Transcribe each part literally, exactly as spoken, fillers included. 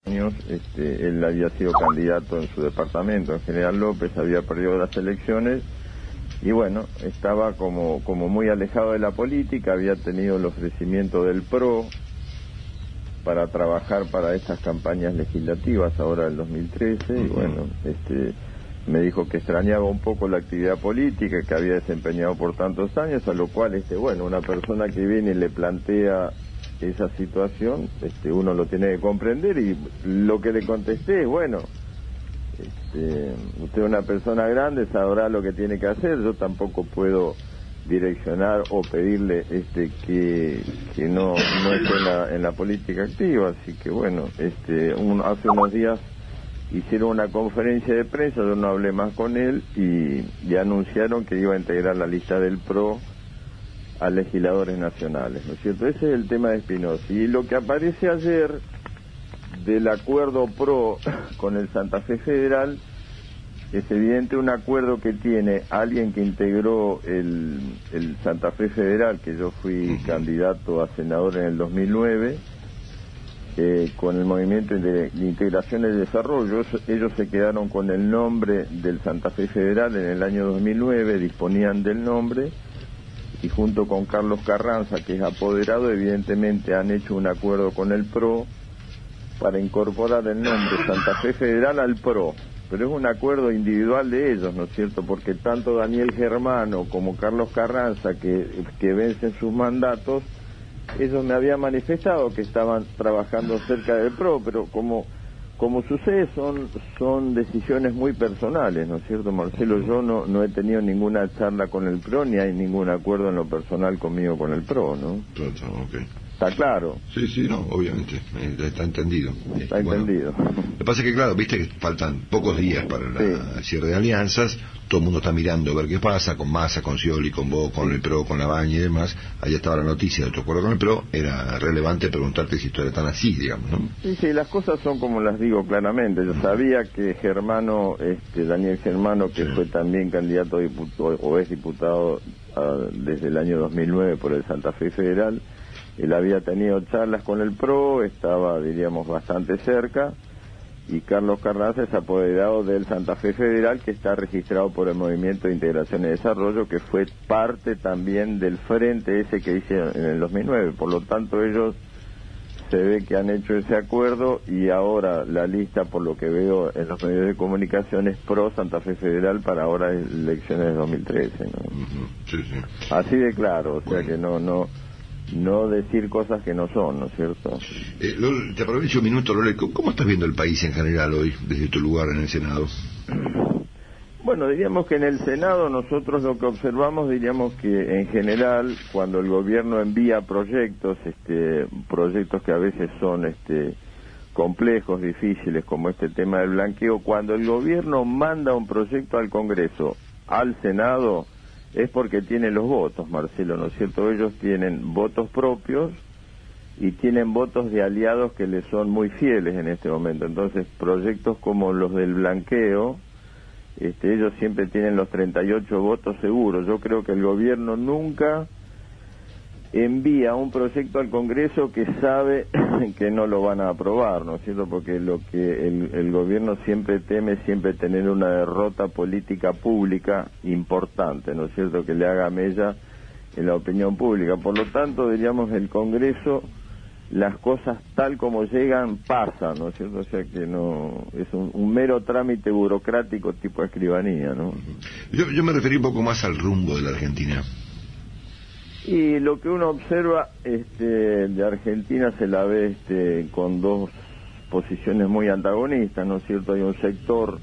años, este, él había sido candidato en su departamento, en General López, había perdido las elecciones y bueno, estaba como, como muy alejado de la política, había tenido el ofrecimiento del P R O para trabajar para estas campañas legislativas ahora del dos mil trece y bueno, este, me dijo que extrañaba un poco la actividad política que había desempeñado por tantos años, a lo cual, este, bueno, una persona que viene y le plantea esa situación, este, uno lo tiene que comprender y lo que le contesté es, bueno, este, usted es una persona grande, sabrá lo que tiene que hacer, yo tampoco puedo direccionar o pedirle este que, que no, no esté en la, en la política activa, así que bueno, este, un, hace unos días hicieron una conferencia de prensa, yo no hablé más con él y, y anunciaron que iba a integrar la lista del P R O a legisladores nacionales, ¿no es cierto? Ese es el tema de Espinosa. Y lo que aparece ayer del acuerdo P R O con el Santa Fe Federal es evidente un acuerdo que tiene alguien que integró el, el Santa Fe Federal, que yo fui uh-huh. candidato a senador en el dos mil nueve, eh, con el Movimiento de Integración y Desarrollo. Ellos se quedaron con el nombre del Santa Fe Federal en el año dos mil nueve, disponían del nombre, y junto con Carlos Carranza, que es apoderado, evidentemente han hecho un acuerdo con el P R O para incorporar el nombre Santa Fe Federal al P R O. Pero es un acuerdo individual de ellos, ¿no es cierto? Porque tanto Daniel Germano como Carlos Carranza, que, que vencen sus mandatos, ellos me habían manifestado que estaban trabajando cerca del P R O, pero como, como sucede, son, son decisiones muy personales, ¿no es cierto, Marcelo? Yo no, no he tenido ninguna charla con el P R O, ni hay ningún acuerdo en lo personal conmigo con el P R O, ¿no? Okay. ¿Está claro? Sí, sí, no, obviamente, está entendido. Está bueno, entendido. Lo que pasa es que, claro, viste que faltan pocos días para el sí. cierre de alianzas, todo el mundo está mirando a ver qué pasa, con Massa, con Scioli, con vos, con sí. el P R O, con Labaña y demás. Allá estaba la noticia de otro acuerdo con el P R O, era relevante preguntarte si esto era tan así, digamos, ¿no? Sí, sí, las cosas son como las digo claramente. Yo sabía que Germano, este, Daniel Germano, que sí. fue también candidato a diputado, o es diputado a, desde el año dos mil nueve por el Santa Fe Federal, él había tenido charlas con el P R O, estaba, diríamos, bastante cerca, y Carlos Carranza es apoderado del Santa Fe Federal, que está registrado por el Movimiento de Integración y Desarrollo, que fue parte también del frente ese que hicieron en el dos mil nueve. Por lo tanto, ellos se ve que han hecho ese acuerdo y ahora la lista, por lo que veo en los medios de comunicación, es pro Santa Fe Federal para ahora elecciones de dos mil trece, ¿no? Uh-huh. Sí, sí. Así de claro, o sea bueno. que no... no no decir cosas que no son, ¿no es cierto? Eh, Lolo, te aprovecho un minuto, Lolo. ¿Cómo estás viendo el país en general hoy, desde tu lugar en el Senado? Bueno, diríamos que en el Senado nosotros lo que observamos, diríamos que en general, cuando el gobierno envía proyectos, este, proyectos que a veces son este, complejos, difíciles, como este tema del blanqueo, cuando el gobierno manda un proyecto al Congreso, al Senado, es porque tiene los votos, Marcelo, ¿no es cierto? Ellos tienen votos propios y tienen votos de aliados que les son muy fieles en este momento. Entonces, proyectos como los del blanqueo, este, ellos siempre tienen los treinta y ocho votos seguros. Yo creo que el gobierno nunca envía un proyecto al Congreso que sabe que no lo van a aprobar, ¿no es cierto? Porque lo que el, el gobierno siempre teme es siempre tener una derrota política pública importante, ¿no es cierto? Que le haga mella en la opinión pública. Por lo tanto, diríamos, el Congreso, las cosas tal como llegan pasan, ¿no es cierto? O sea que no es un, un mero trámite burocrático tipo escribanía, ¿no? Yo, yo me referí un poco más al rumbo de la Argentina. Y lo que uno observa este, de Argentina se la ve este, con dos posiciones muy antagonistas, ¿no es cierto? Hay un sector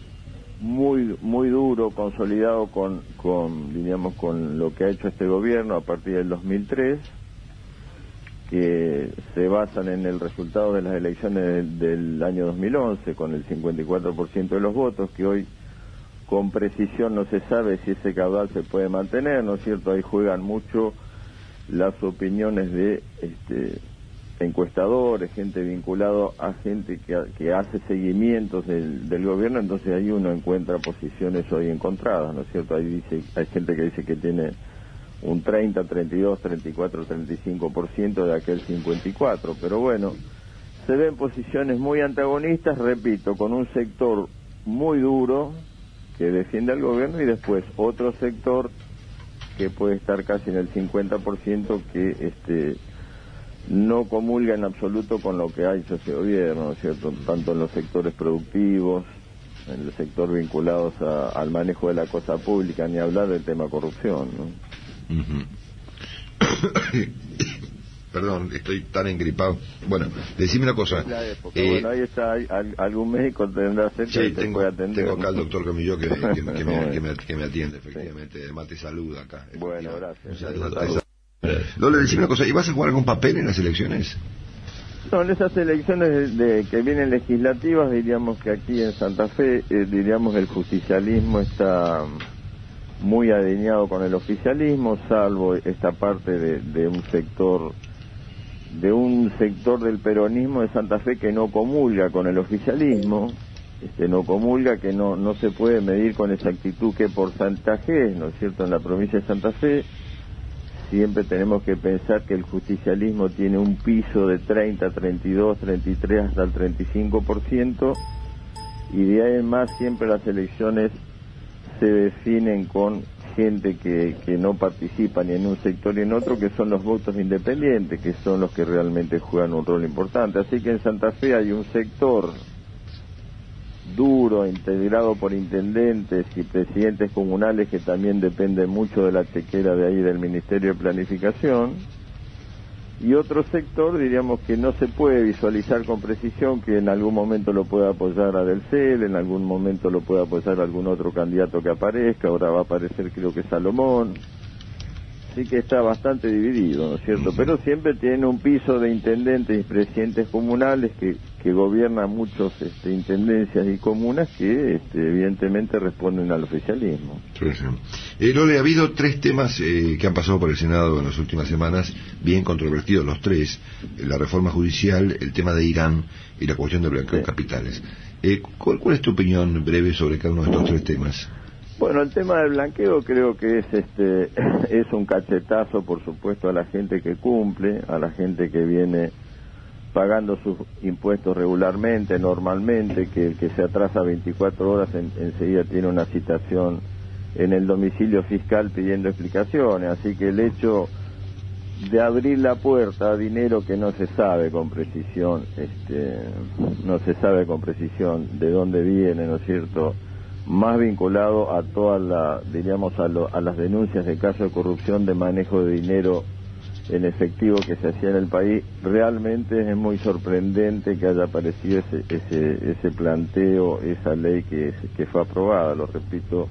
muy muy duro, consolidado con, con, diríamos, con lo que ha hecho este gobierno a partir del dos mil tres, que se basan en el resultado de las elecciones del, del año dos mil once, con el cincuenta y cuatro por ciento de los votos, que hoy con precisión no se sabe si ese caudal se puede mantener, ¿no es cierto? Ahí juegan mucho las opiniones de este, encuestadores, gente vinculado a gente que, que hace seguimientos del, del gobierno, entonces ahí uno encuentra posiciones hoy encontradas, ¿no es cierto? Ahí dice, hay gente que dice que tiene un treinta, treinta y dos, treinta y cuatro, treinta y cinco por ciento de aquel cincuenta y cuatro por ciento, pero bueno, se ven posiciones muy antagonistas, repito, con un sector muy duro que defiende al gobierno y después otro sector que puede estar casi en el cincuenta por ciento que este no comulga en absoluto con lo que ha hecho ese gobierno, ¿no es cierto? Tanto en los sectores productivos, en el sector vinculados a, al manejo de la cosa pública, ni hablar del tema corrupción, ¿no? Uh-huh. Perdón, estoy tan engripado. Bueno, decime una cosa. La época. Eh, bueno, ahí está, hay, hay, algún médico tendrá cerca sí, que te tengo, puede atender. tengo acá al doctor Camillo que, que, que, me, que, me, que, me, que me atiende, efectivamente. Sí. Además te saluda acá. Bueno, gracias. No, le decime una cosa, ¿y vas a jugar algún papel en las elecciones? No, en esas elecciones de, de, que vienen legislativas, diríamos que aquí en Santa Fe, eh, diríamos que el justicialismo está muy alineado con el oficialismo, salvo esta parte de, de un sector de un sector del peronismo de Santa Fe que no comulga con el oficialismo, este no comulga, que no no se puede medir con exactitud qué porcentaje es, ¿no es cierto?, en la provincia de Santa Fe. Siempre tenemos que pensar que el justicialismo tiene un piso de treinta, treinta y dos, treinta y tres hasta el treinta y cinco por ciento, y de ahí en más siempre las elecciones se definen con gente que, que no participa ni en un sector ni en otro, que son los votos independientes, que son los que realmente juegan un rol importante. Así que en Santa Fe hay un sector duro, integrado por intendentes y presidentes comunales, que también depende mucho de la chequera de ahí del Ministerio de Planificación, y otro sector, diríamos, que no se puede visualizar con precisión, que en algún momento lo puede apoyar a Del Cel, en algún momento lo puede apoyar algún otro candidato que aparezca, ahora va a aparecer creo que Salomón, así que está bastante dividido, ¿no es cierto? Pero siempre tiene un piso de intendentes y presidentes comunales que, que gobiernan muchos este, intendencias y comunas que este, evidentemente responden al oficialismo. Sí, sí. Eh, Lole, ha habido tres temas eh, que han pasado por el Senado en las últimas semanas, bien controvertidos los tres: la reforma judicial, el tema de Irán y la cuestión de blanqueo de sí. capitales. Eh, ¿cuál, ¿Cuál es tu opinión breve sobre cada uno de estos tres temas? Bueno, el tema del blanqueo creo que es este es un cachetazo, por supuesto, a la gente que cumple, a la gente que viene pagando sus impuestos regularmente, normalmente, que el que se atrasa veinticuatro horas en, enseguida tiene una citación en el domicilio fiscal pidiendo explicaciones. Así que el hecho de abrir la puerta a dinero que no se sabe con precisión, este no se sabe con precisión de dónde viene, ¿no es cierto?, más vinculado a toda la, diríamos, a, lo, a las denuncias de casos de corrupción, de manejo de dinero en efectivo que se hacía en el país, realmente es muy sorprendente que haya aparecido ese ese, ese planteo, esa ley que, que fue aprobada, lo repito,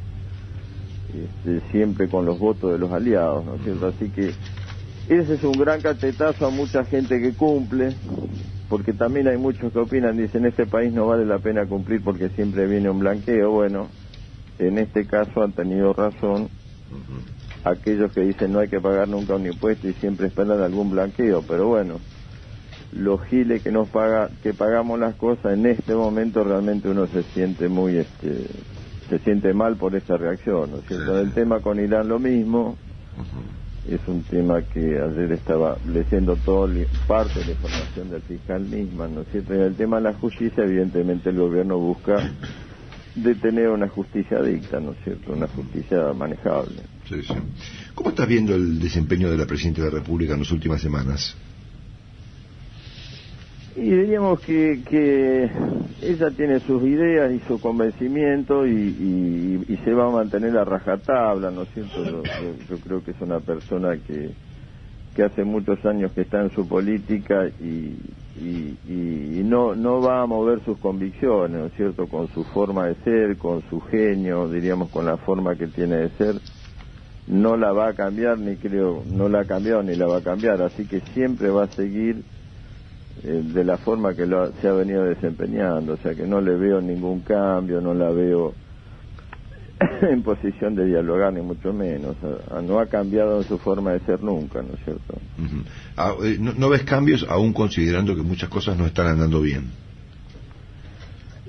este, siempre con los votos de los aliados, ¿no es cierto? Así que ese es un gran cachetazo a mucha gente que cumple, porque también hay muchos que opinan, dicen, este país no vale la pena cumplir porque siempre viene un blanqueo. Bueno, en este caso han tenido razón uh-huh. aquellos que dicen no hay que pagar nunca un impuesto y siempre esperan algún blanqueo, pero bueno, los giles que nos paga, que pagamos las cosas, en este momento realmente uno se siente muy, este, se siente mal por esa reacción, ¿no es cierto? Sí. El tema con Irán lo mismo. Uh-huh. Es un tema que ayer estaba leyendo todo parte de la información del fiscal misma, ¿no es cierto? Y el tema de la justicia, evidentemente el gobierno busca detener una justicia dicta, ¿no es cierto? Una justicia manejable. Sí, sí. ¿Cómo estás viendo el desempeño de la Presidenta de la República en las últimas semanas? Y diríamos que, que ella tiene sus ideas y su convencimiento y, y, y se va a mantener a rajatabla, ¿no es cierto? Yo, yo, yo creo que es una persona que, que hace muchos años que está en su política y, y, y, y no, no va a mover sus convicciones, ¿no es cierto? Con su forma de ser, con su genio, diríamos, con la forma que tiene de ser, no la va a cambiar, ni creo, no la ha cambiado ni la va a cambiar, así que siempre va a seguir de la forma que lo, se ha venido desempeñando, o sea que no le veo ningún cambio, no la veo en posición de dialogar ni mucho menos, no ha cambiado en su forma de ser nunca, ¿no es cierto? Uh-huh. Ah, ¿no, ¿No ves cambios aún considerando que muchas cosas no están andando bien?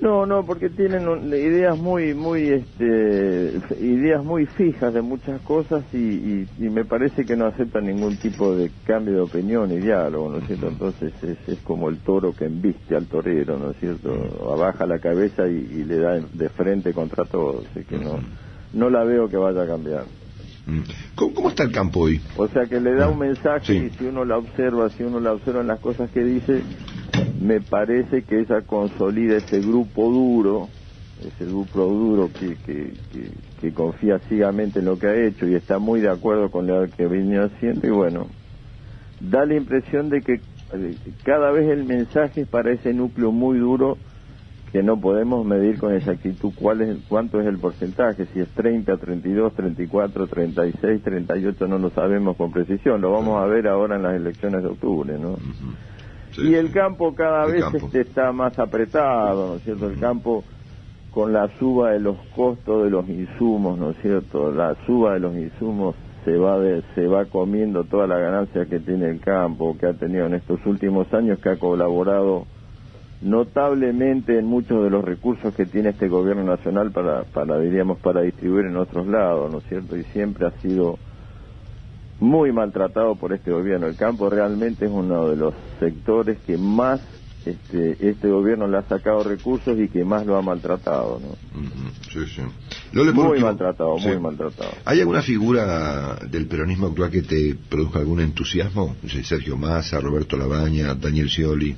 No, no, porque tienen un, ideas muy, muy, este, ideas muy fijas de muchas cosas y, y, y me parece que no aceptan ningún tipo de cambio de opinión y diálogo, ¿no es cierto? Entonces es, es como el toro que embiste al torero, ¿no es cierto? Abaja la cabeza y, y le da de frente contra todo, así que no, no la veo que vaya a cambiar. ¿Cómo, cómo está el campo hoy? O sea que le da un mensaje sí. Y si uno la observa, si uno la observa en las cosas que dice, me parece que ella consolida ese grupo duro, ese grupo duro que, que, que, que confía ciegamente en lo que ha hecho y está muy de acuerdo con lo que venía haciendo y bueno, da la impresión de que cada vez el mensaje es para ese núcleo muy duro que no podemos medir con exactitud cuál es, cuánto es el porcentaje, si es treinta, treinta y dos, treinta y cuatro, treinta y seis, treinta y ocho, no lo sabemos con precisión, lo vamos a ver ahora en las elecciones de octubre, ¿no? Uh-huh. Sí, y el campo cada el vez campo. Este está más apretado, ¿no es cierto? El campo con la suba de los costos de los insumos, ¿no es cierto? La suba de los insumos se va de, se va comiendo toda la ganancia que tiene el campo, que ha tenido en estos últimos años, que ha colaborado notablemente en muchos de los recursos que tiene este gobierno nacional para, para diríamos, para distribuir en otros lados, ¿no es cierto? Y siempre ha sido muy maltratado por este gobierno. El campo realmente es uno de los sectores que más este, este gobierno le ha sacado recursos y que más lo ha maltratado, ¿no? Uh-huh. Sí, sí. Lo muy último, maltratado, sí. muy maltratado. ¿Hay alguna figura del peronismo actual que te produzca algún entusiasmo? Sergio Massa, Roberto Labaña, Daniel Scioli.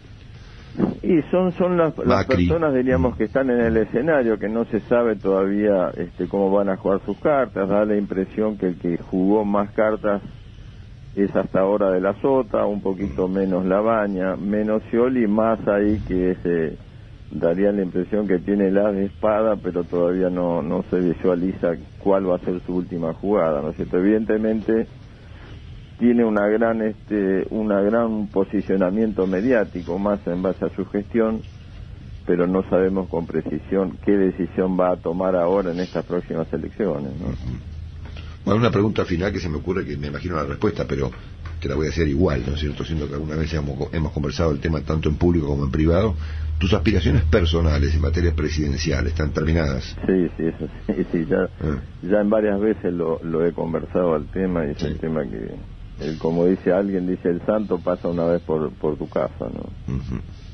Y son son las, las personas, diríamos, que están en el escenario, que no se sabe todavía este, cómo van a jugar sus cartas. Da la impresión que el que jugó más cartas es hasta ahora de la Sota, un poquito menos Labaña, menos Scioli, más ahí que ese daría la impresión que tiene la de espada, pero todavía no no se visualiza cuál va a ser su última jugada, ¿no es cierto? Evidentemente tiene una gran este una gran posicionamiento mediático más en base a su gestión, pero no sabemos con precisión qué decisión va a tomar ahora en estas próximas elecciones, ¿no? Bueno, una pregunta final que se me ocurre, que me imagino la respuesta, pero te la voy a hacer igual, ¿no es cierto? Siendo que alguna vez hemos, hemos conversado el tema tanto en público como en privado. ¿Tus aspiraciones personales en materia presidencial están terminadas? Sí, sí, eso sí, sí ya, ah. ya en varias veces lo, lo he conversado al tema y es sí. un tema que... El, como dice alguien, dice el santo pasa una vez por por tu casa, ¿no? Uh-huh.